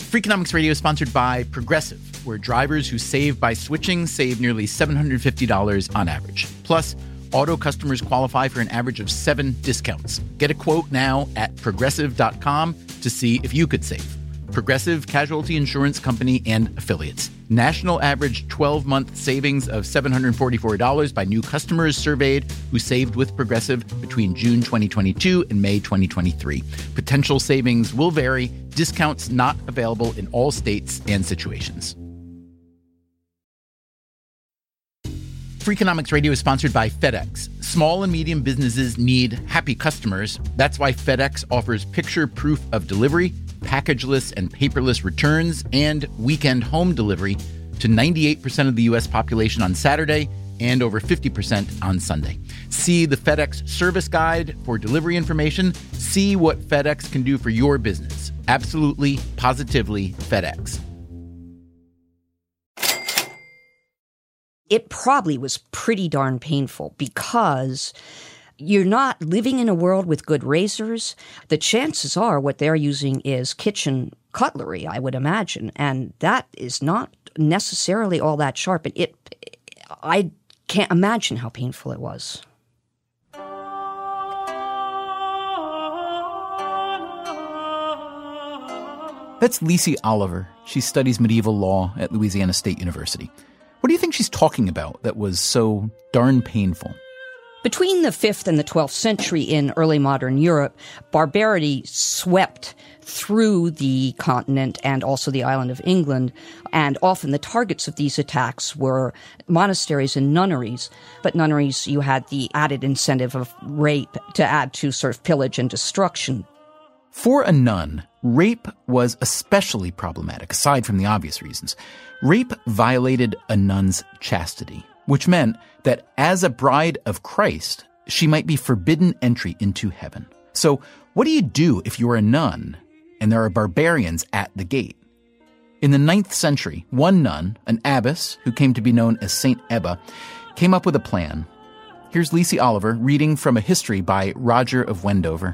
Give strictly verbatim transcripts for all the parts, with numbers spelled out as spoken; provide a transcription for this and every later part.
Freakonomics Radio is sponsored by Progressive, where drivers who save by switching save nearly seven hundred fifty dollars on average. Plus, auto customers qualify for an average of seven discounts. Get a quote now at progressive dot com to see if you could save. Progressive Casualty Insurance Company and Affiliates. National average twelve-month savings of seven hundred forty-four dollars by new customers surveyed who saved with Progressive between June twenty twenty-two and May twenty twenty-three. Potential savings will vary. Discounts not available in all states and situations. Freakonomics Radio is sponsored by FedEx. Small and medium businesses need happy customers. That's why FedEx offers picture proof of delivery, packageless and paperless returns, and weekend home delivery to ninety-eight percent of the U S population on Saturday and over fifty percent on Sunday. See the FedEx service guide for delivery information. See what FedEx can do for your business. Absolutely, positively FedEx. It probably was pretty darn painful because you're not living in a world with good razors. The chances are what they're using is kitchen cutlery, I would imagine, and that is not necessarily all that sharp. And it, I can't imagine how painful it was. That's Lisey Oliver. She studies medieval law at Louisiana State University. What do you think she's talking about that was so darn painful? Between the fifth and the twelfth century in early modern Europe, barbarity swept through the continent and also the island of England, and often the targets of these attacks were monasteries and nunneries. But nunneries, you had the added incentive of rape to add to sort of pillage and destruction. For a nun, rape was especially problematic, aside from the obvious reasons. Rape violated a nun's chastity, which meant that as a bride of Christ, she might be forbidden entry into heaven. So what do you do if you're a nun and there are barbarians at the gate? In the ninth century, one nun, an abbess who came to be known as Saint Ebba, came up with a plan. Here's Lisey Oliver reading from a history by Roger of Wendover.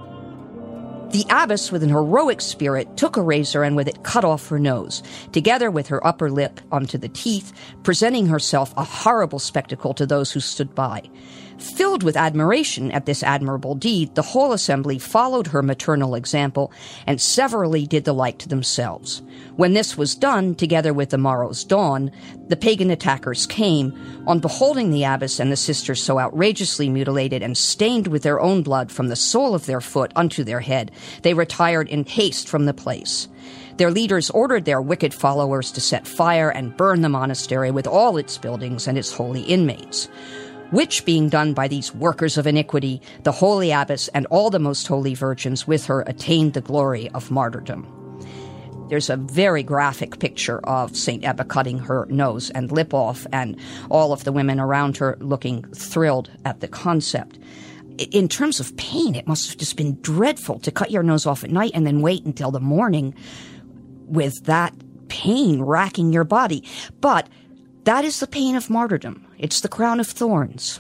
The abbess, with an heroic spirit, took a razor and with it cut off her nose, together with her upper lip onto the teeth, presenting herself a horrible spectacle to those who stood by. Filled with admiration at this admirable deed, the whole assembly followed her maternal example and severally did the like to themselves. When this was done, together with the morrow's dawn, the pagan attackers came. On beholding the abbess and the sisters so outrageously mutilated and stained with their own blood from the sole of their foot unto their head, they retired in haste from the place. Their leaders ordered their wicked followers to set fire and burn the monastery with all its buildings and its holy inmates. Which being done by these workers of iniquity, the holy abbess and all the most holy virgins with her attained the glory of martyrdom. There's a very graphic picture of Saint Ebba cutting her nose and lip off, and all of the women around her looking thrilled at the concept. In terms of pain, it must have just been dreadful to cut your nose off at night and then wait until the morning with that pain racking your body. But that is the pain of martyrdom. It's the crown of thorns.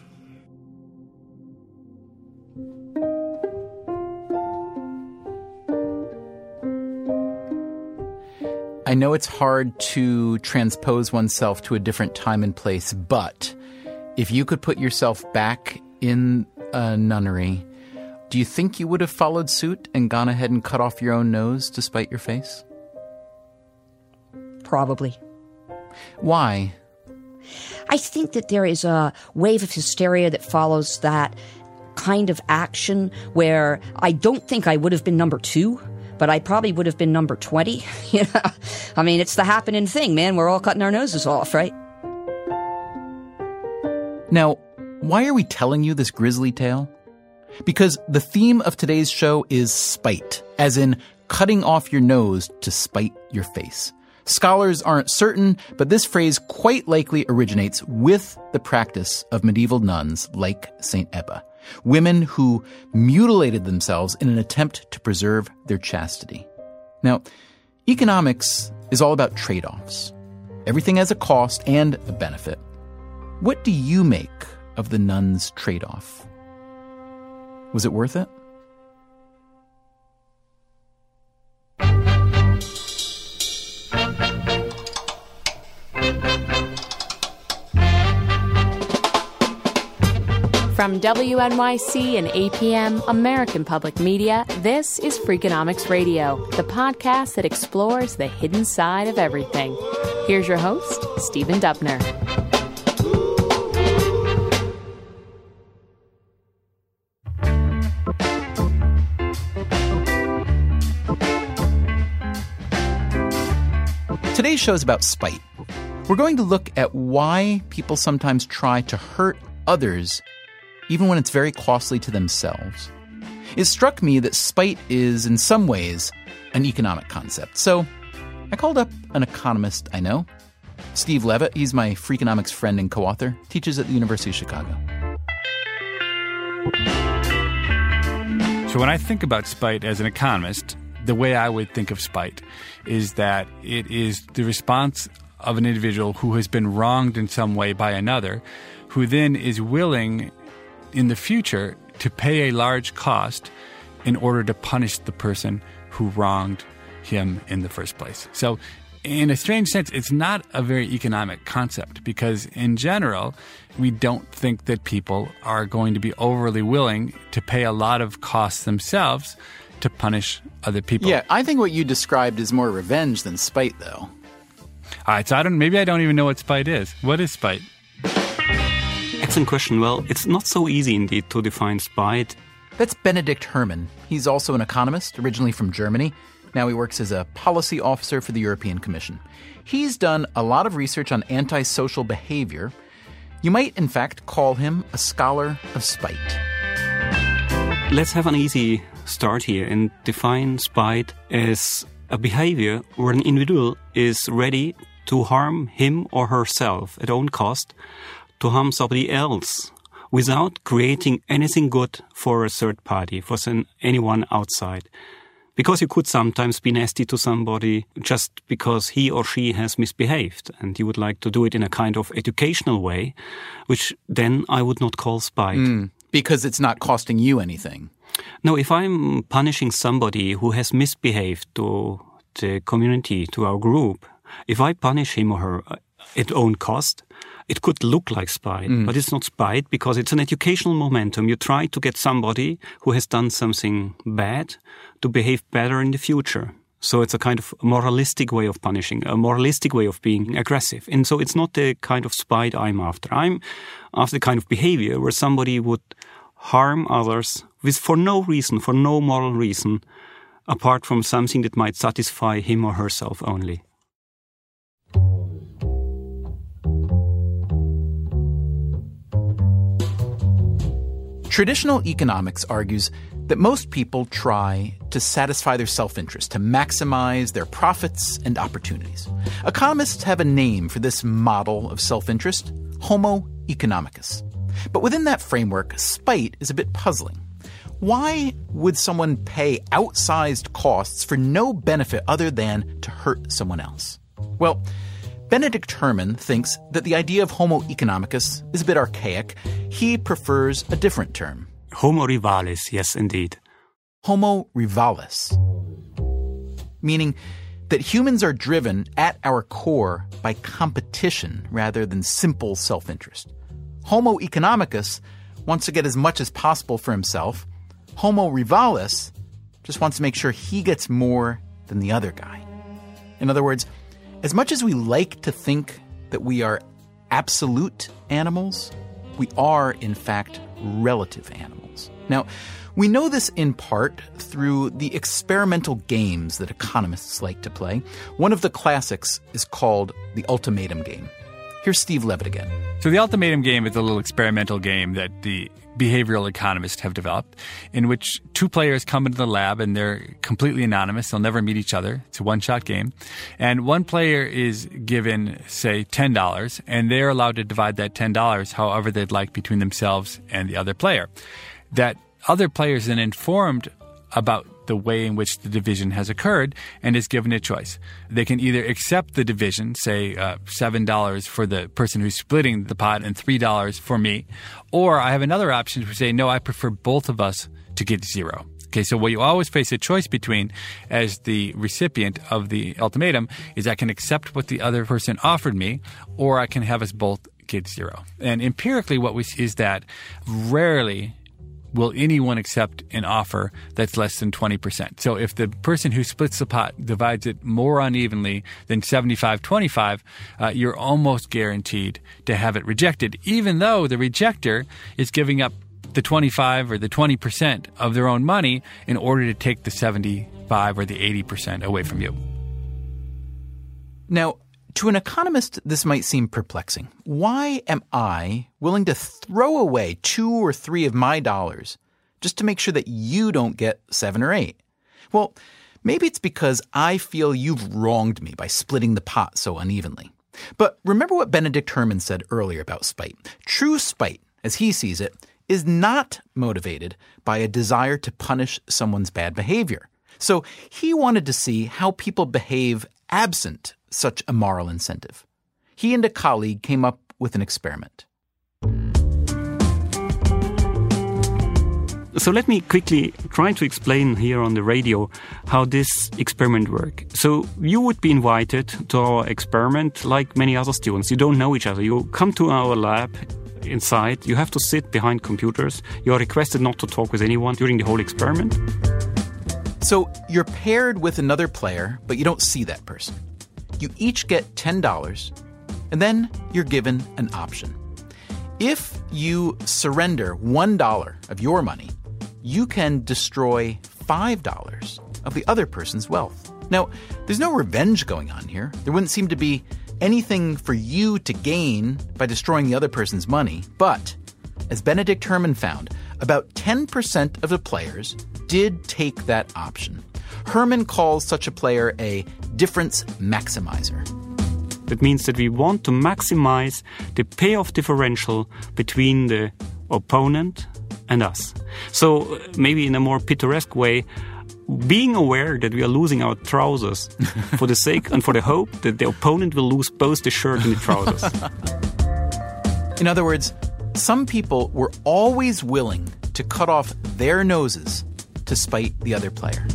I know it's hard to transpose oneself to a different time and place, but if you could put yourself back in a nunnery, do you think you would have followed suit and gone ahead and cut off your own nose to spite your face? Probably. Why? I think that there is a wave of hysteria that follows that kind of action where I don't think I would have been number two, but I probably would have been number twenty. You know? I mean, it's the happening thing, man. We're all cutting our noses off, right? Now, why are we telling you this grisly tale? Because the theme of today's show is spite, as in cutting off your nose to spite your face. Scholars aren't certain, but this phrase quite likely originates with the practice of medieval nuns like Saint Ebba, women who mutilated themselves in an attempt to preserve their chastity. Now, economics is all about trade-offs. Everything has a cost and a benefit. What do you make of the nun's trade-off? Was it worth it? From W N Y C and A P M, American Public Media, this is Freakonomics Radio, the podcast that explores the hidden side of everything. Here's your host, Stephen Dubner. Today's show is about spite. We're going to look at why people sometimes try to hurt others even when it's very costly to themselves. It struck me that spite is, in some ways, an economic concept. So I called up an economist I know, Steve Levitt. He's my Freakonomics friend and co-author, teaches at the University of Chicago. So when I think about spite as an economist, the way I would think of spite is that it is the response of an individual who has been wronged in some way by another, who then is willing in the future to pay a large cost in order to punish the person who wronged him in the first place. So in a strange sense, it's not a very economic concept because in general, we don't think that people are going to be overly willing to pay a lot of costs themselves to punish other people. Yeah, I think what you described is more revenge than spite, though. All right, so I don't, maybe I don't even know what spite is. What is spite? Excellent question. Well, it's not so easy indeed to define spite. That's Benedikt Herrmann. He's also an economist, originally from Germany. Now he works as a policy officer for the European Commission. He's done a lot of research on antisocial behavior. You might, in fact, call him a scholar of spite. Let's have an easy start here and define spite as a behavior where an individual is ready to harm him or herself at own cost, to harm somebody else without creating anything good for a third party, for anyone outside. Because you could sometimes be nasty to somebody just because he or she has misbehaved, and you would like to do it in a kind of educational way, which then I would not call spite. Mm, because it's not costing you anything. No, if I'm punishing somebody who has misbehaved to the community, to our group, if I punish him or her at own cost, it could look like spite, mm. but it's not spite because it's an educational momentum. You try to get somebody who has done something bad to behave better in the future. So it's a kind of moralistic way of punishing, a moralistic way of being aggressive. And so it's not the kind of spite I'm after. I'm after the kind of behavior where somebody would harm others with for no reason, for no moral reason, apart from something that might satisfy him or herself only. Traditional economics argues that most people try to satisfy their self-interest, to maximize their profits and opportunities. Economists have a name for this model of self-interest, homo economicus. But within that framework, spite is a bit puzzling. Why would someone pay outsized costs for no benefit other than to hurt someone else? Well, Benedikt Herrmann thinks that the idea of homo economicus is a bit archaic. He prefers a different term. Homo rivalis, yes, indeed. Homo rivalis, meaning that humans are driven at our core by competition rather than simple self-interest. Homo economicus wants to get as much as possible for himself. Homo rivalis just wants to make sure he gets more than the other guy. In other words, as much as we like to think that we are absolute animals, we are, in fact, relative animals. Now, we know this in part through the experimental games that economists like to play. One of the classics is called the ultimatum game. Here's Steve Levitt again. So the ultimatum game is a little experimental game that the behavioral economists have developed, in which two players come into the lab and they're completely anonymous. They'll never meet each other. It's a one-shot game. And one player is given, say, ten dollars, and they're allowed to divide that ten dollars however they'd like between themselves and the other player. That other player is then informed about the way in which the division has occurred and is given a choice. They can either accept the division, say uh, seven dollars for the person who's splitting the pot and three dollars for me, or I have another option to say, no, I prefer both of us to get zero. Okay, so what you always face a choice between as the recipient of the ultimatum is I can accept what the other person offered me, or I can have us both get zero. And empirically, what we see is that rarely will anyone accept an offer that's less than twenty percent. So if the person who splits the pot divides it more unevenly than seventy-five twenty-five, uh, you're almost guaranteed to have it rejected, even though the rejecter is giving up the twenty-five or the twenty percent of their own money in order to take the seventy-five or the eighty percent away from you. Now, to an economist, this might seem perplexing. Why am I willing to throw away two or three of my dollars just to make sure that you don't get seven or eight? Well, maybe it's because I feel you've wronged me by splitting the pot so unevenly. But remember what Benedict Herman said earlier about spite. True spite, as he sees it, is not motivated by a desire to punish someone's bad behavior. So he wanted to see how people behave absent such a moral incentive. He and a colleague came up with an experiment. So let me quickly try to explain here on the radio how this experiment works. So you would be invited to our experiment like many other students. You don't know each other. You come to our lab inside. You have to sit behind computers. You are requested not to talk with anyone during the whole experiment. So you're paired with another player, but you don't see that person. You each get ten dollars, and then you're given an option. If you surrender one dollar of your money, you can destroy five dollars of the other person's wealth. Now, there's no revenge going on here. There wouldn't seem to be anything for you to gain by destroying the other person's money. But, as Benedict Herman found, about ten percent of the players did take that option. Herman calls such a player a difference maximizer. That means that we want to maximize the payoff differential between the opponent and us. So maybe in a more picturesque way, being aware that we are losing our trousers for the sake and for the hope that the opponent will lose both the shirt and the trousers. In other words, some people were always willing to cut off their noses to spite the other player.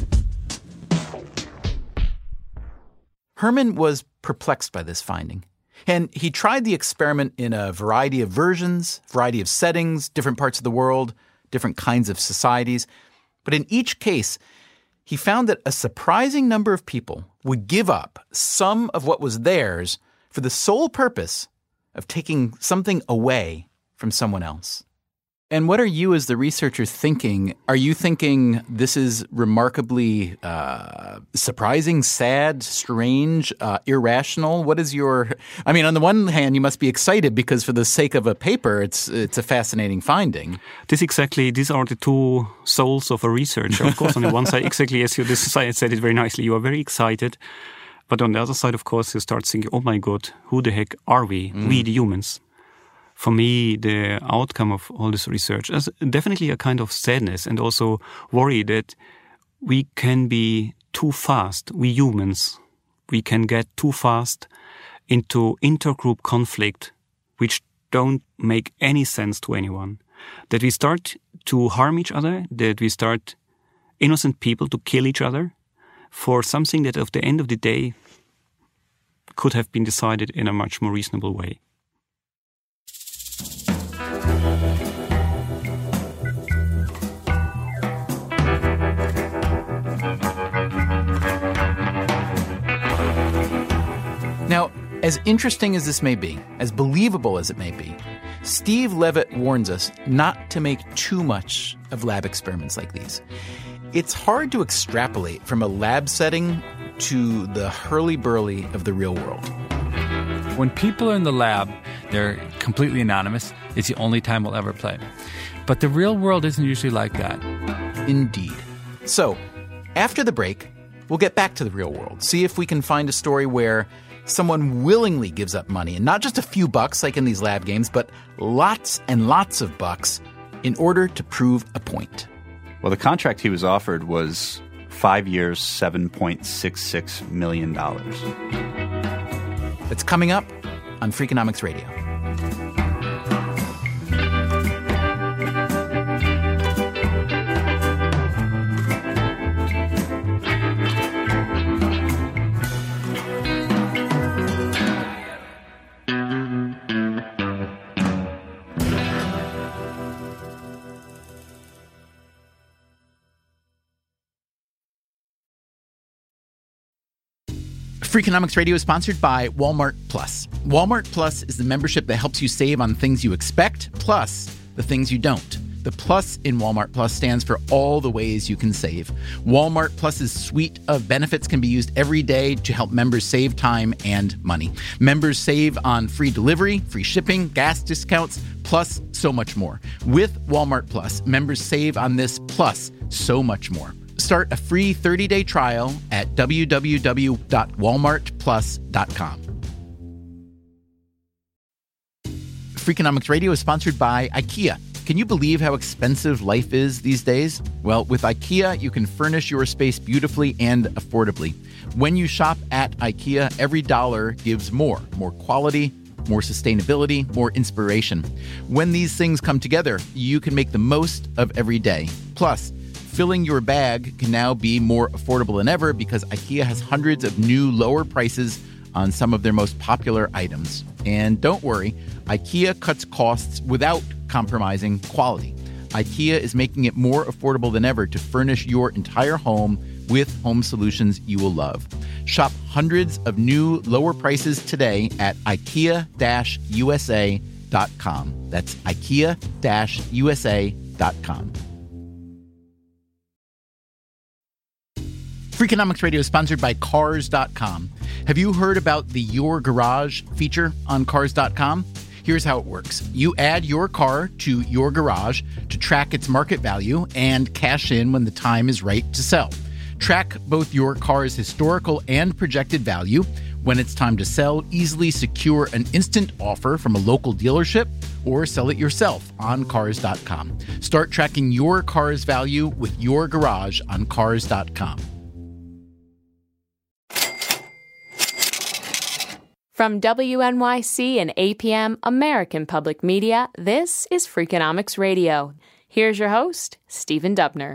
Herman was perplexed by this finding, and he tried the experiment in a variety of versions, variety of settings, different parts of the world, different kinds of societies. But in each case, he found that a surprising number of people would give up some of what was theirs for the sole purpose of taking something away from someone else. And what are you as the researcher thinking? Are you thinking this is remarkably uh, surprising, sad, strange, uh, irrational? What is your – I mean, on the one hand, you must be excited because for the sake of a paper, it's it's a fascinating finding. This exactly – these are the two souls of a researcher. Of course, on the one side, exactly as you said it very nicely, you are very excited. But on the other side, of course, you start thinking, oh, my God, who the heck are we, mm. we the humans? For me, the outcome of all this research is definitely a kind of sadness and also worry that we can be too fast, we humans, we can get too fast into intergroup conflict which don't make any sense to anyone. That we start to harm each other, that we start innocent people to kill each other for something that at the end of the day could have been decided in a much more reasonable way. Now, as interesting as this may be, as believable as it may be, Steve Levitt warns us not to make too much of lab experiments like these. It's hard to extrapolate from a lab setting to the hurly-burly of the real world. When people are in the lab, they're completely anonymous. It's the only time we'll ever play. But the real world isn't usually like that. Indeed. So, after the break, we'll get back to the real world, see if we can find a story where someone willingly gives up money, and not just a few bucks like in these lab games, but lots and lots of bucks in order to prove a point. Well, the contract he was offered was five years, seven point six six million dollars. That's coming up on Freakonomics Radio. Freakonomics Radio is sponsored by Walmart Plus. Walmart Plus is the membership that helps you save on things you expect, plus the things you don't. The plus in Walmart Plus stands for all the ways you can save. Walmart Plus's suite of benefits can be used every day to help members save time and money. Members save on free delivery, free shipping, gas discounts, plus so much more. With Walmart Plus, members save on this plus so much more. Start a free thirty-day trial at w w w dot walmart plus dot com. Freakonomics Radio is sponsored by IKEA. Can you believe how expensive life is these days? Well, with IKEA, you can furnish your space beautifully and affordably. When you shop at IKEA, every dollar gives more. More quality, more sustainability, more inspiration. When these things come together, you can make the most of every day. Plus, filling your bag can now be more affordable than ever because IKEA has hundreds of new lower prices on some of their most popular items. And don't worry, IKEA cuts costs without compromising quality. IKEA is making it more affordable than ever to furnish your entire home with home solutions you will love. Shop hundreds of new lower prices today at ikea dash u s a dot com. That's ikea dash u s a dot com. Freakonomics Radio is sponsored by Cars dot com. Have you heard about the Your Garage feature on Cars dot com? Here's how it works. You add your car to your garage to track its market value and cash in when the time is right to sell. Track both your car's historical and projected value. When it's time to sell, easily secure an instant offer from a local dealership or sell it yourself on Cars dot com. Start tracking your car's value with your garage on Cars dot com. From W N Y C and A P M, American Public Media, this is Freakonomics Radio. Here's your host, Stephen Dubner.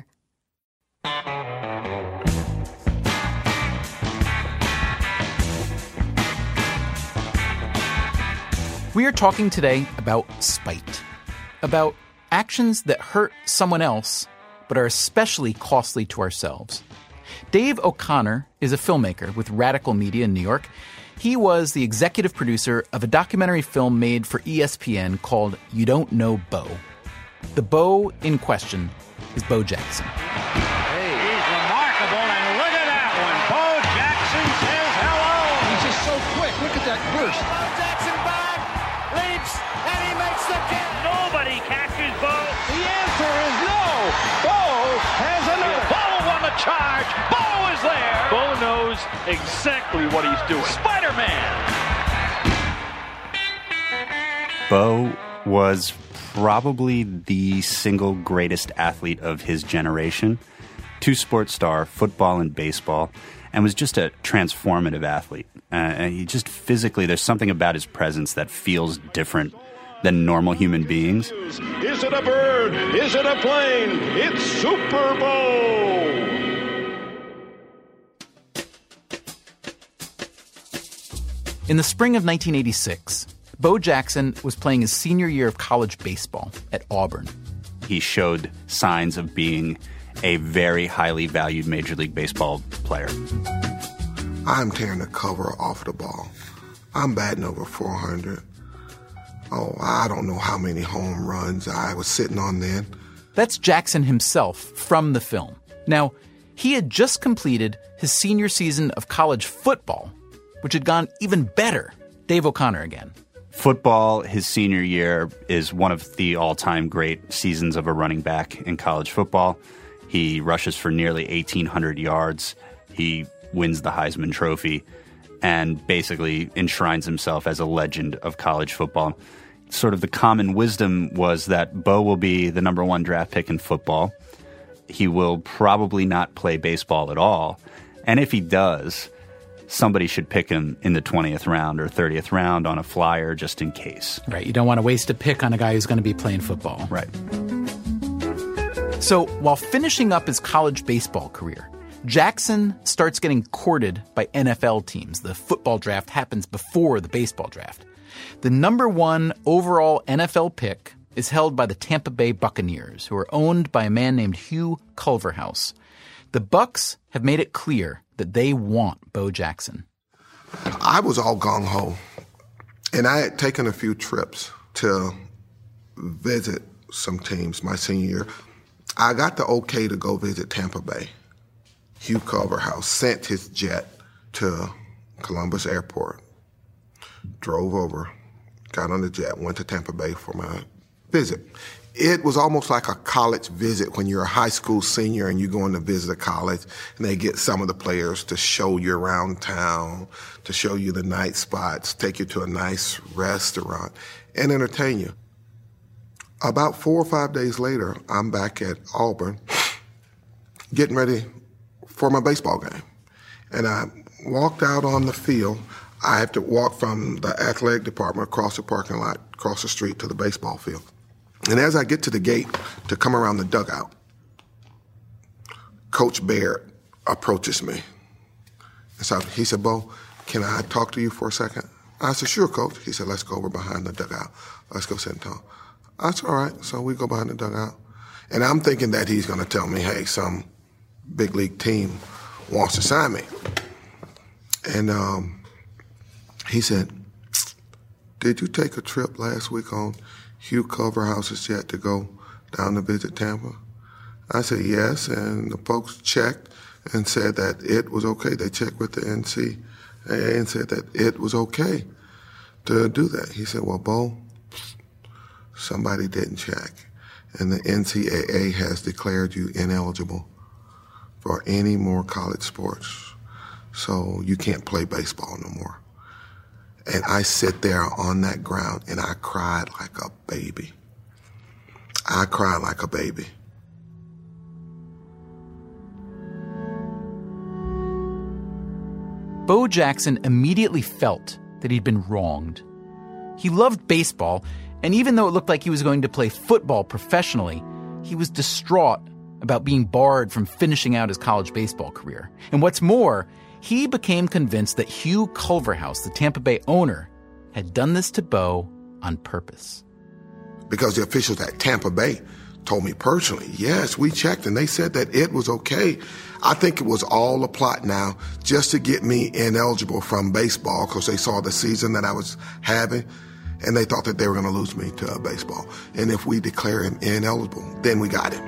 We are talking today about spite, about actions that hurt someone else but are especially costly to ourselves. Dave O'Connor is a filmmaker with Radical Media in New York. He was the executive producer of a documentary film made for E S P N called You Don't Know Bo. The Bo in question is Bo Jackson. Hey, he's remarkable, and look at that one. Bo Jackson says hello. He's just so quick. Look at that burst. Bo Jackson back, leaps, and he makes the catch. Nobody catches Bo. The answer is no. Bo has another. Bo won the charge. Bo is there. Bo knows exactly what he's doing. Spider-Man. Bo was probably the single greatest athlete of his generation. Two-sport star, football and baseball, and was just a transformative athlete. Uh, and he just physically, there's something about his presence that feels different than normal human beings. Is it a bird? Is it a plane? It's Super Bowl. In the spring of nineteen eighty-six, Bo Jackson was playing his senior year of college baseball at Auburn. He showed signs of being a very highly valued Major League Baseball player. I'm tearing the cover off the ball. I'm batting over four hundred. Oh, I don't know how many home runs I was sitting on then. That's Jackson himself from the film. Now, he had just completed his senior season of college football, which had gone even better. Dave O'Connor again. Football, his senior year, is one of the all-time great seasons of a running back in college football. He rushes for nearly eighteen hundred yards. He wins the Heisman Trophy and basically enshrines himself as a legend of college football. Sort of the common wisdom was that Bo will be the number one draft pick in football. He will probably not play baseball at all. And if he does, somebody should pick him in the twentieth round or thirtieth round on a flyer just in case. Right. You don't want to waste a pick on a guy who's going to be playing football. Right. So while finishing up his college baseball career, Jackson starts getting courted by N F L teams. The football draft happens before the baseball draft. The number one overall N F L pick is held by the Tampa Bay Buccaneers, who are owned by a man named Hugh Culverhouse. The Bucs have made it clear that they want Bo Jackson. I was all gung-ho, and I had taken a few trips to visit some teams my senior year. I got the okay to go visit Tampa Bay. Hugh Culverhouse sent his jet to Columbus Airport, drove over, got on the jet, went to Tampa Bay for my visit. It was almost like a college visit when you're a high school senior and you're going to visit a college, and they get some of the players to show you around town, to show you the night spots, take you to a nice restaurant, and entertain you. About four or five days later, I'm back at Auburn getting ready for my baseball game. And I walked out on the field. I had to walk from the athletic department across the parking lot, across the street to the baseball field. And as I get to the gate to come around the dugout, Coach Baird approaches me. And so he said, Bo, can I talk to you for a second? I said, sure, Coach. He said, let's go over behind the dugout. Let's go sit and talk. I said, all right. So we go behind the dugout. And I'm thinking that he's going to tell me, hey, some big league team wants to sign me. And um, he said, did you take a trip last week on Hugh Culverhouse's jet to go down to visit Tampa? I said, yes, and the folks checked and said that it was okay. They checked with the N C A A and said that it was okay to do that. He said, well, Bo, somebody didn't check, and the N C A A has declared you ineligible for any more college sports, so you can't play baseball no more. And I sit there on that ground, and I cried like a baby. I cried like a baby. Bo Jackson immediately felt that he'd been wronged. He loved baseball, and even though it looked like he was going to play football professionally, he was distraught about being barred from finishing out his college baseball career. And what's more, he became convinced that Hugh Culverhouse, the Tampa Bay owner, had done this to Bo on purpose. Because the officials at Tampa Bay told me personally, yes, we checked, and they said that it was okay. I think it was all a plot now just to get me ineligible from baseball because they saw the season that I was having, and they thought that they were going to lose me to baseball. And if we declare him ineligible, then we got him.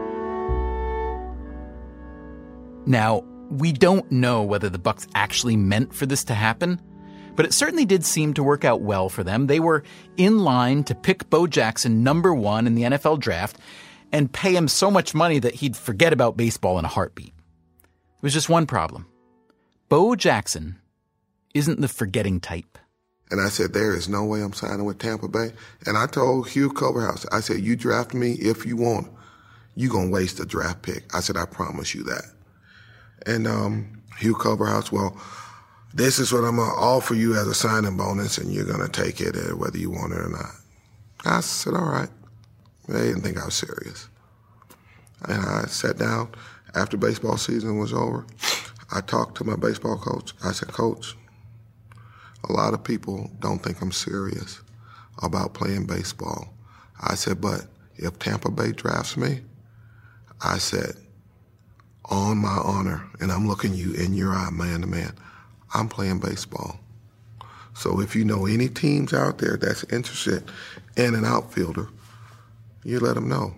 Now, we don't know whether the Bucs actually meant for this to happen, but it certainly did seem to work out well for them. They were in line to pick Bo Jackson number one in the N F L draft and pay him so much money that he'd forget about baseball in a heartbeat. There was just one problem. Bo Jackson isn't the forgetting type. And I said, there is no way I'm signing with Tampa Bay. And I told Hugh Culverhouse, I said, you draft me if you want. You're going to waste a draft pick. I said, I promise you that. And um, Hugh Culverhouse, well, this is what I'm going to offer you as a signing bonus, and you're going to take it whether you want it or not. I said, all right. They didn't think I was serious. And I sat down after baseball season was over. I talked to my baseball coach. I said, Coach, a lot of people don't think I'm serious about playing baseball. I said, but if Tampa Bay drafts me, I said, on my honor, and I'm looking you in your eye, man to man, I'm playing baseball. So if you know any teams out there that's interested in an outfielder, you let them know.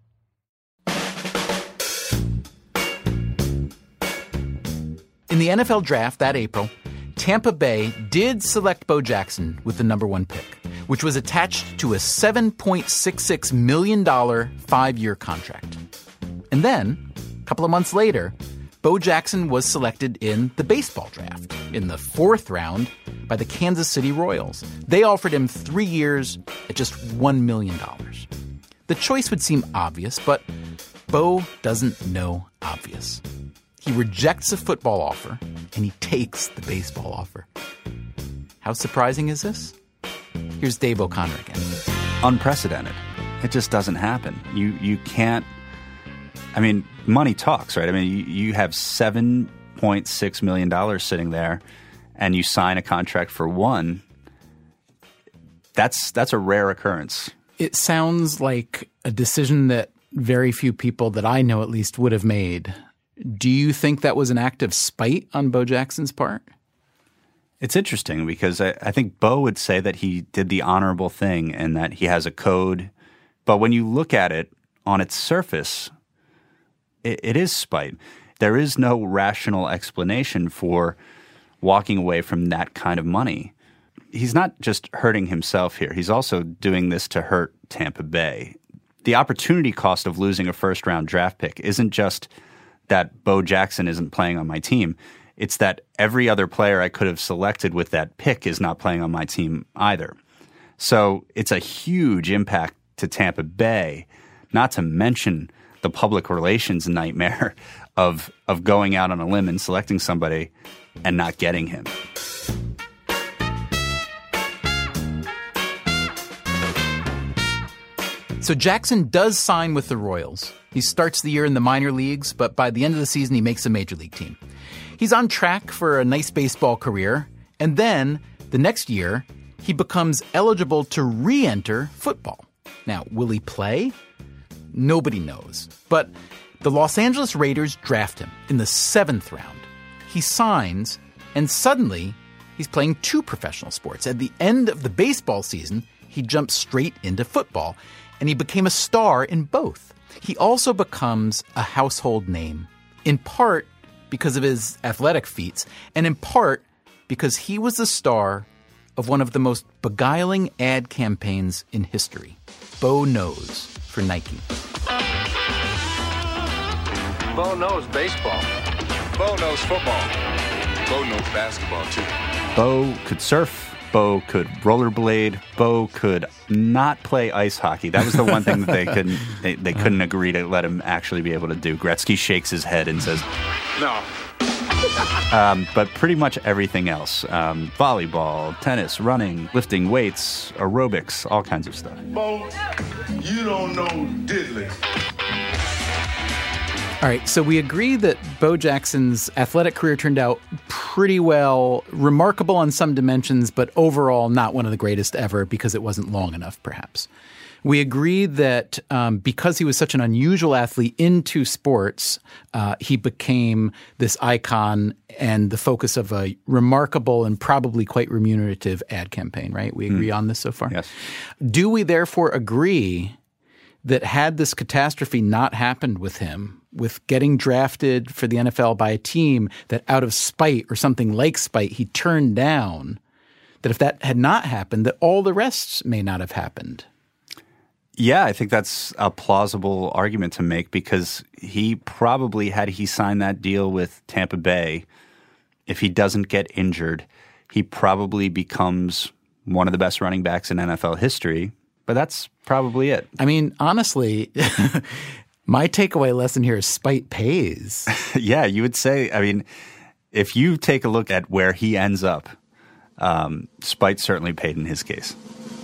In the N F L draft that April, Tampa Bay did select Bo Jackson with the number one pick, which was attached to a seven point six six million dollars five-year contract. And then, a couple of months later, Bo Jackson was selected in the baseball draft in the fourth round by the Kansas City Royals. They offered him three years at just one million dollars. The choice would seem obvious, but Bo doesn't know obvious. He rejects a football offer, and he takes the baseball offer. How surprising is this? Here's Dave O'Connor again. Unprecedented. It just doesn't happen. You you can't... I mean, money talks, right? I mean, you, you have seven point six million dollars sitting there, and you sign a contract for one. That's that's a rare occurrence. It sounds like a decision that very few people that I know at least would have made. Do you think that was an act of spite on Bo Jackson's part? It's interesting because I, I think Bo would say that he did the honorable thing and that he has a code. But when you look at it on its surface, it, it is spite. There is no rational explanation for walking away from that kind of money. He's not just hurting himself here. He's also doing this to hurt Tampa Bay. The opportunity cost of losing a first-round draft pick isn't just that Bo Jackson isn't playing on my team. It's that every other player I could have selected with that pick is not playing on my team either. So it's a huge impact to Tampa Bay, not to mention the public relations nightmare of of going out on a limb and selecting somebody and not getting him. So Jackson does sign with the Royals. He starts the year in the minor leagues, but by the end of the season, he makes a major league team. He's on track for a nice baseball career, and then the next year, he becomes eligible to re-enter football. Now, will he play? Nobody knows. But the Los Angeles Raiders draft him in the seventh round. He signs, and suddenly, he's playing two professional sports. At the end of the baseball season, he jumps straight into football, and he became a star in both. He also becomes a household name, in part because of his athletic feats, and in part because he was the star of one of the most beguiling ad campaigns in history. Bo knows for Nike. Bo knows baseball. Bo knows football. Bo knows basketball, too. Bo could surf. Bo could rollerblade. Bo could not play ice hockey. That was the one thing that they couldn't they, they couldn't agree to let him actually be able to do. Gretzky shakes his head and says, no. um, but pretty much everything else. Um, volleyball, tennis, running, lifting weights, aerobics, all kinds of stuff. Bo, you don't know diddly. All right, so we agree that Bo Jackson's athletic career turned out pretty well, remarkable on some dimensions, but overall not one of the greatest ever because it wasn't long enough, perhaps. We agree that um, because he was such an unusual athlete into sports, uh, he became this icon and the focus of a remarkable and probably quite remunerative ad campaign, right? We agree mm. on this so far? Yes. Do we therefore agree that had this catastrophe not happened with him, with getting drafted for the N F L by a team that out of spite or something like spite he turned down, that if that had not happened, that all the rest may not have happened? Yeah, I think that's a plausible argument to make because he probably, had he signed that deal with Tampa Bay, if he doesn't get injured, he probably becomes one of the best running backs in N F L history. But that's probably it. I mean, honestly, my takeaway lesson here is spite pays. Yeah, you would say, I mean, if you take a look at where he ends up, um, spite certainly paid in his case.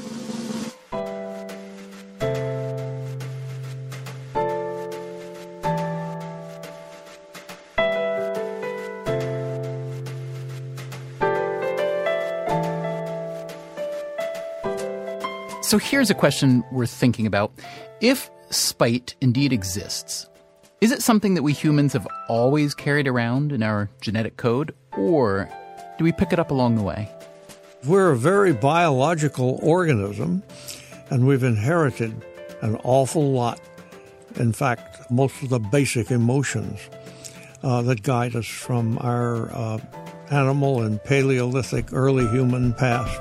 So here's a question worth thinking about. If spite indeed exists, is it something that we humans have always carried around in our genetic code, or do we pick it up along the way? We're a very biological organism, and we've inherited an awful lot. In fact, most of the basic emotions uh, that guide us from our uh, animal and Paleolithic early human past.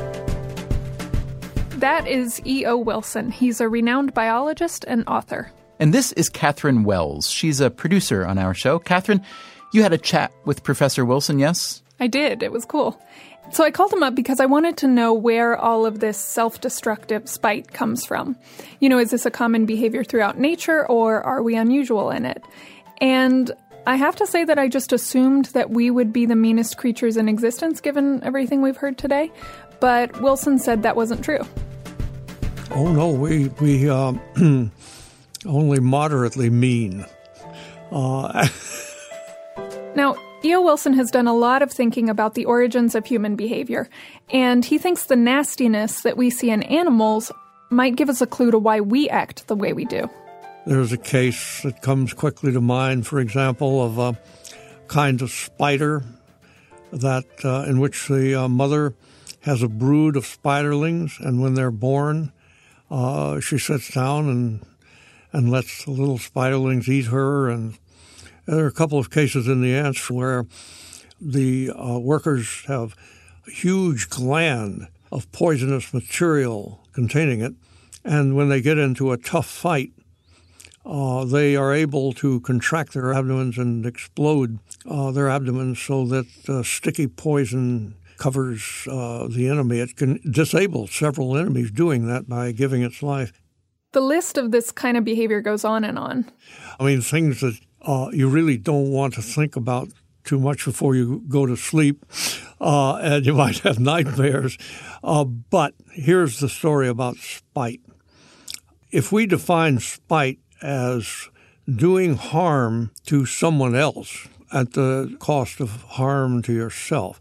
That is E O. Wilson. He's a renowned biologist and author. And this is Catherine Wells. She's a producer on our show. Catherine, you had a chat with Professor Wilson, yes? I did. It was cool. So I called him up because I wanted to know where all of this self-destructive spite comes from. You know, is this a common behavior throughout nature, or are we unusual in it? And I have to say that I just assumed that we would be the meanest creatures in existence, given everything we've heard today. But Wilson said that wasn't true. Oh, no, we we uh, only moderately mean. Uh, now, E O. Wilson has done a lot of thinking about the origins of human behavior, and he thinks the nastiness that we see in animals might give us a clue to why we act the way we do. There's a case that comes quickly to mind, for example, of a kind of spider that uh, in which the uh, mother has a brood of spiderlings, and when they're born, uh, she sits down and and lets the little spiderlings eat her. And there are a couple of cases in the ants where the uh, workers have a huge gland of poisonous material containing it, and when they get into a tough fight, uh, they are able to contract their abdomens and explode uh, their abdomens so that uh, sticky poison covers uh, the enemy. It can disable several enemies doing that by giving its life. The list of this kind of behavior goes on and on. I mean, things that uh, you really don't want to think about too much before you go to sleep, uh, and you might have nightmares. Uh, but here's the story about spite. If we define spite as doing harm to someone else at the cost of harm to yourself,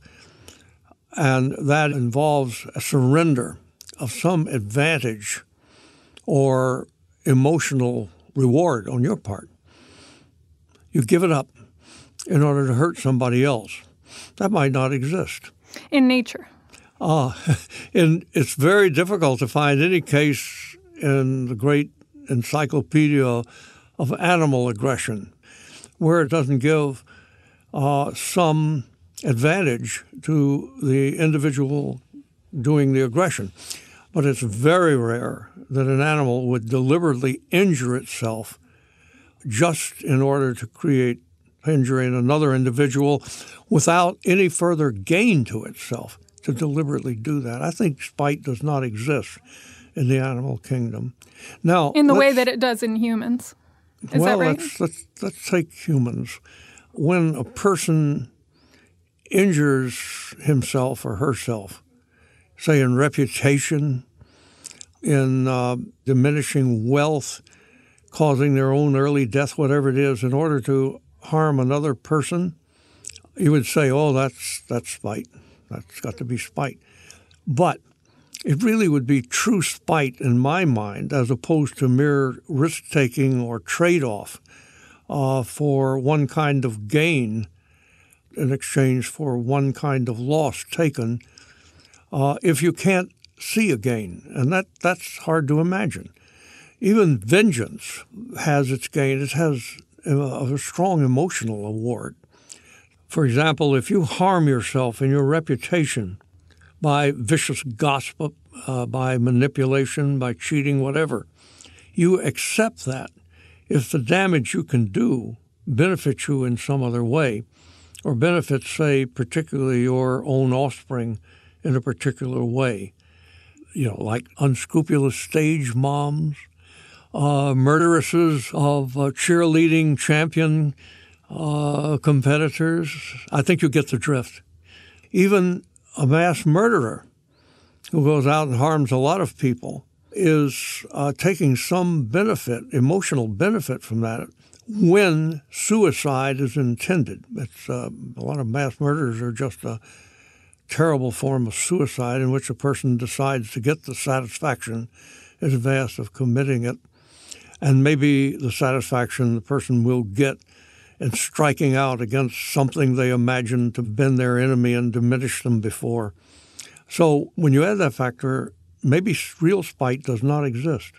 and that involves a surrender of some advantage or emotional reward on your part, you give it up in order to hurt somebody else. That might not exist. In nature. Uh, and it's very difficult to find any case in the great encyclopedia of animal aggression where it doesn't give uh, some advantage to the individual doing the aggression. But it's very rare that an animal would deliberately injure itself just in order to create injury in another individual without any further gain to itself to deliberately do that. I think spite does not exist in the animal kingdom. Now, in the way that it does in humans. Is well, that right? let's, let's, let's take humans. When a person injures himself or herself, say in reputation, in uh, diminishing wealth, causing their own early death, whatever it is, in order to harm another person, you would say, oh, that's that's spite. That's got to be spite. But it really would be true spite in my mind as opposed to mere risk-taking or trade-off uh, for one kind of gain in exchange for one kind of loss taken uh, if you can't see a gain. And that, that's hard to imagine. Even vengeance has its gain. It has a, a strong emotional award. For example, if you harm yourself and your reputation by vicious gossip, uh, by manipulation, by cheating, whatever, you accept that. If the damage you can do benefits you in some other way, or benefits, say, particularly your own offspring in a particular way, you know, like unscrupulous stage moms, uh, murderesses of uh, cheerleading champion uh, competitors, I think you get the drift. Even a mass murderer who goes out and harms a lot of people is uh, taking some benefit, emotional benefit from that when suicide is intended. It's uh, a lot of mass murders are just a terrible form of suicide in which a person decides to get the satisfaction in advance of committing it. And maybe the satisfaction the person will get in striking out against something they imagine to have been their enemy and diminish them before. So when you add that factor, maybe real spite does not exist.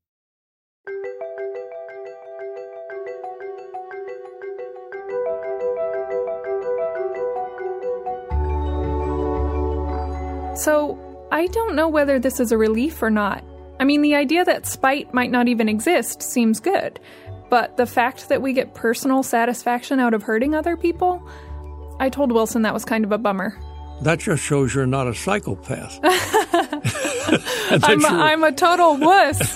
So I don't know whether this is a relief or not. I mean, the idea that spite might not even exist seems good, but the fact that we get personal satisfaction out of hurting other people, I told Wilson that was kind of a bummer. That just shows you're not a psychopath. I'm, a, I'm a total wuss.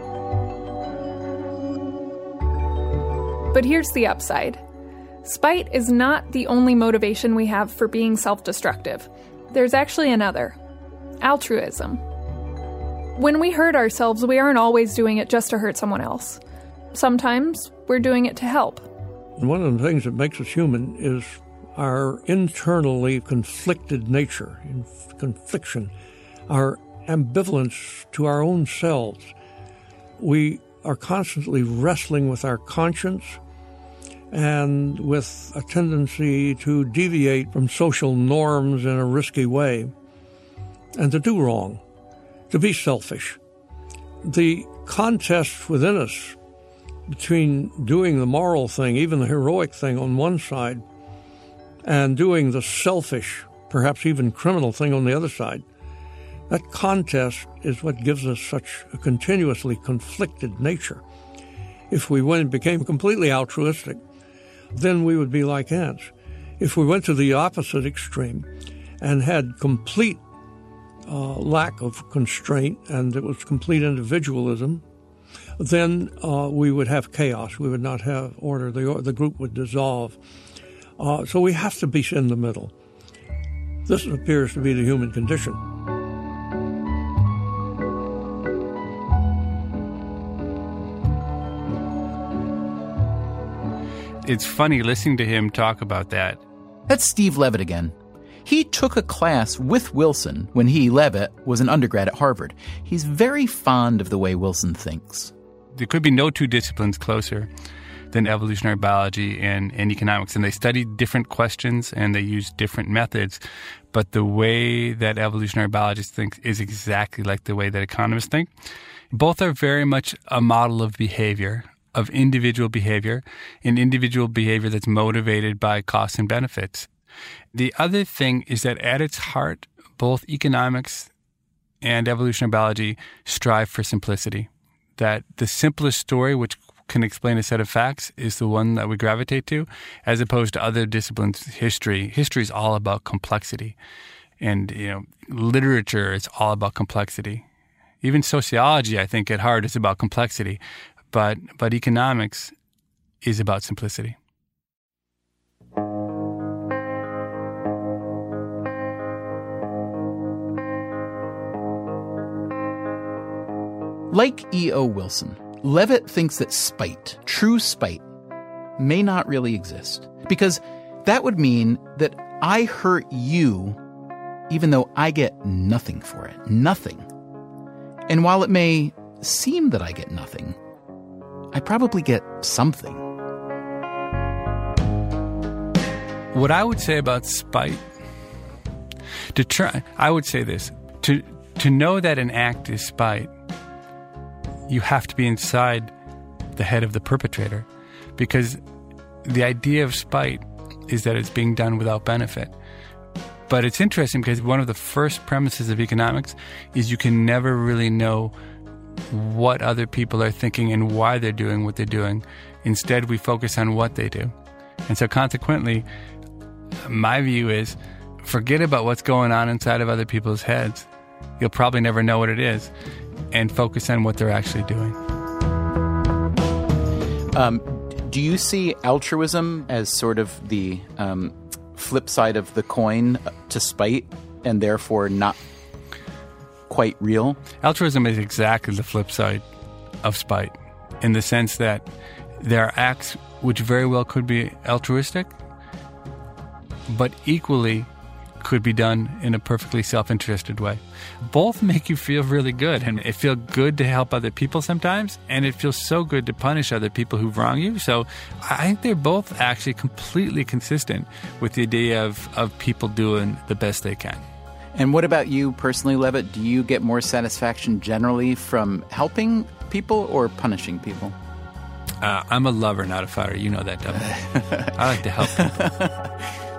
But here's the upside. Spite is not the only motivation we have for being self-destructive. There's actually another. Altruism. When we hurt ourselves, we aren't always doing it just to hurt someone else. Sometimes we're doing it to help. One of the things that makes us human is our internally conflicted nature, confliction, our ambivalence to our own selves. We are constantly wrestling with our conscience and with a tendency to deviate from social norms in a risky way, and to do wrong, to be selfish. The contest within us between doing the moral thing, even the heroic thing on one side, and doing the selfish, perhaps even criminal thing on the other side, that contest is what gives us such a continuously conflicted nature. If we went and became completely altruistic, then we would be like ants. If we went to the opposite extreme and had complete uh, lack of constraint and it was complete individualism, then uh, we would have chaos. We would not have order. The, the group would dissolve. Uh, so we have to be in the middle. This appears to be the human condition. It's funny listening to him talk about that. That's Steve Levitt again. He took a class with Wilson when he, Levitt, was an undergrad at Harvard. He's very fond of the way Wilson thinks. There could be no two disciplines closer than evolutionary biology and, and economics. And they study different questions and they use different methods. But the way that evolutionary biologists think is exactly like the way that economists think. Both are very much a model of behavior, of individual behavior, and individual behavior that's motivated by costs and benefits. The other thing is that at its heart, both economics and evolutionary biology strive for simplicity. That the simplest story, which can explain a set of facts, is the one that we gravitate to, as opposed to other disciplines. History. History is all about complexity. And, you know, literature is all about complexity. Even sociology, I think, at heart is about complexity. But but economics is about simplicity. Like E O. Wilson, Levitt thinks that spite, true spite, may not really exist. Because that would mean that I hurt you even though I get nothing for it. Nothing. And while it may seem that I get nothing, I probably get something. What I would say about spite, to try, I would say this, to to know that an act is spite, you have to be inside the head of the perpetrator, because the idea of spite is that it's being done without benefit. But it's interesting because one of the first premises of economics is you can never really know what other people are thinking and why they're doing what they're doing. Instead, we focus on what they do. And so consequently, my view is forget about what's going on inside of other people's heads. You'll probably never know what it is, and focus on what they're actually doing. Um, do you see altruism as sort of the um, flip side of the coin to spite, and therefore not quite real? Altruism is exactly the flip side of spite, in the sense that there are acts which very well could be altruistic, but equally could be done in a perfectly self-interested way. Both make you feel really good, and it feels good to help other people sometimes, and it feels so good to punish other people who wrong you. So I think they're both actually completely consistent with the idea of, of people doing the best they can. And what about you personally, Levitt? Do you get more satisfaction generally from helping people or punishing people? Uh, I'm a lover, not a fighter. You know that, Doug. I like to help people.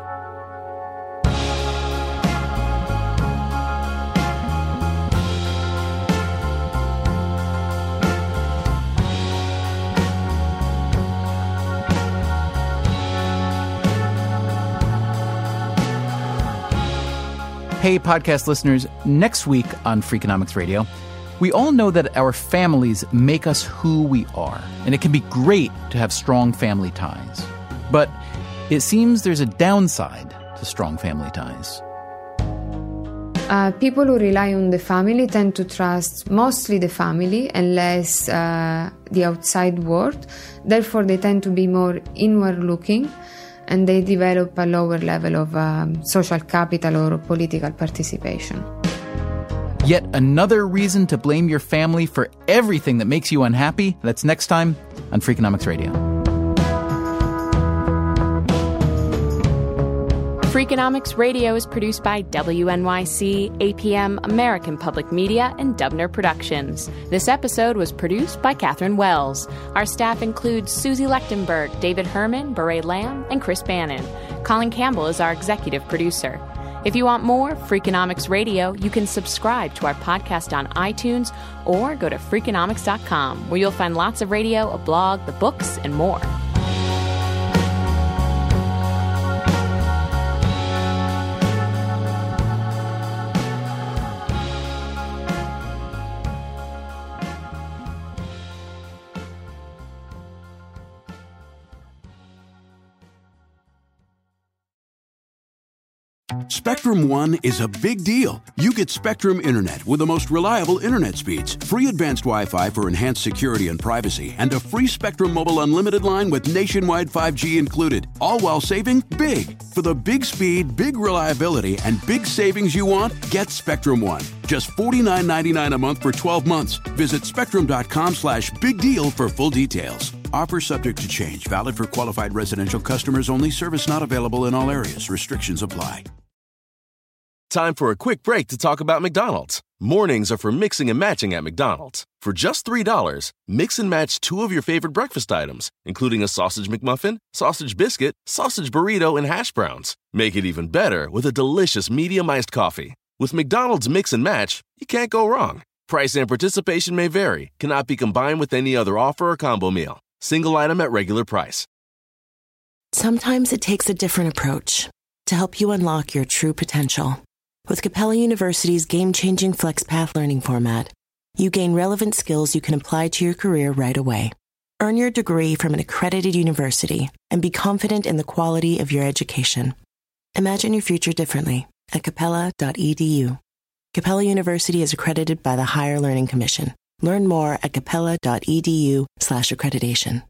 Hey, podcast listeners, next week on Freakonomics Radio, we all know that our families make us who we are, and it can be great to have strong family ties. But it seems there's a downside to strong family ties. Uh, people who rely on the family tend to trust mostly the family and less uh, the outside world. Therefore, they tend to be more inward-looking, and they develop a lower level of um, social capital or political participation. Yet another reason to blame your family for everything that makes you unhappy. That's next time on Freakonomics Radio. Freakonomics Radio is produced by W N Y C, A P M, American Public Media, and Dubner Productions. This episode was produced by Catherine Wells. Our staff includes Susie Lechtenberg, David Herman, Beret Lamb, and Chris Bannon. Colin Campbell is our executive producer. If you want more Freakonomics Radio, you can subscribe to our podcast on iTunes or go to Freakonomics dot com, where you'll find lots of radio, a blog, the books, and more. Spectrum One is a big deal. You get Spectrum Internet with the most reliable internet speeds, free advanced Wi-Fi for enhanced security and privacy, and a free Spectrum Mobile Unlimited line with nationwide five G included, all while saving big. For the big speed, big reliability, and big savings you want, get Spectrum One. Just forty-nine ninety-nine a month for twelve months. Visit spectrum.com slash big deal for full details. Offer subject to change. Valid for qualified residential customers only. Service not available in all areas. Restrictions apply. Time for a quick break to talk about McDonald's. Mornings are for mixing and matching at McDonald's. For just three dollars, mix and match two of your favorite breakfast items, including a sausage McMuffin, sausage biscuit, sausage burrito, and hash browns. Make it even better with a delicious medium iced coffee. With McDonald's Mix and Match, you can't go wrong. Price and participation may vary, cannot be combined with any other offer or combo meal. Single item at regular price. Sometimes it takes a different approach to help you unlock your true potential. With Capella University's game-changing FlexPath learning format, you gain relevant skills you can apply to your career right away. Earn your degree from an accredited university and be confident in the quality of your education. Imagine your future differently at capella dot e d u. Capella University is accredited by the Higher Learning Commission. Learn more at capella dot e d u slash accreditation.